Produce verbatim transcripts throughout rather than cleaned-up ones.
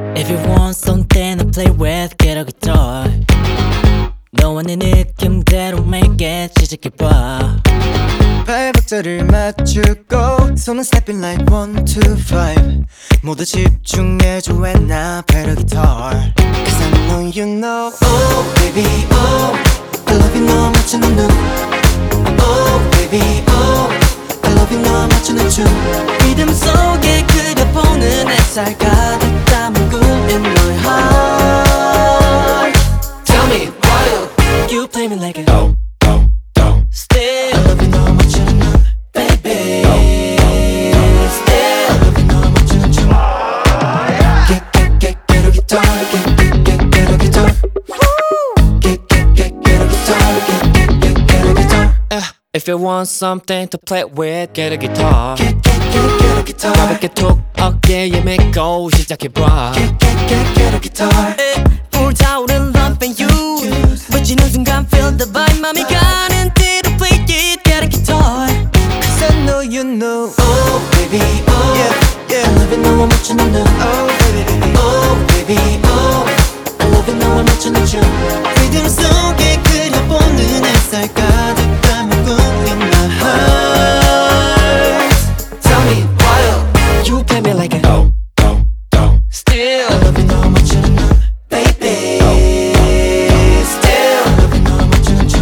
If you want something to play with, get a guitar. 너와 내 느낌대로 make it 시작해봐. 팔박자를 맞추고 손은 stepping like one, two, five. 모두 집중해줘 when I play the guitar. Cause I know you know. Oh baby oh I love you 너 맞추는 눈. Oh baby oh I love you 너 맞추는 춤. 리듬 속에 그려보는 햇살 가득 담은 꿈 in my heart. Tell me why you play me like a do, do, do. still. I love you 너 맞추는 눈. Baby still I love you 너 맞추는 춤. Get, get, get, get a guitar. Get, get, get, get a guitar. Get, get, get, get a guitar. Get, get, get, get a guitar. uh, If you want something to play with, get a guitar. Get, get, get, get a guitar. 가볍게 툭 어깨에 메고 시작해봐. Get, get, get, get a guitar. 불타오른 love and you 외치는 순간 feel the vibe. 맘이 가는 대로 play it, get a guitar. Cause I know you know. Oh baby oh yeah, yeah. I love you 너와 맞추는 눈. Oh baby baby oh baby oh I love you 너와 맞추는 춤. 리듬 속에 그려보는 햇살 가득 담은 꿈 in my heart. Tell me why You play me like a do, do, do. still. I love you 너와 맞추는 눈. Baby still I love you 너와 맞추는 춤.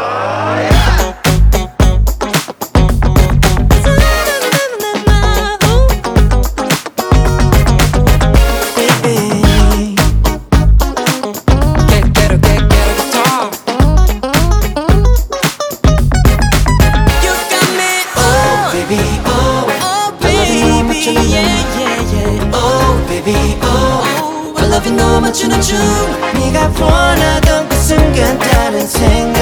Get, get a, get, get a guitar. You got me, oh, Baby oh oh I love you 너와 baby, 맞추는 춤. yeah, yeah, yeah. Oh baby oh Oh, I love you 너와 맞추는 춤. 네가 원하던 그 순간 다른 생각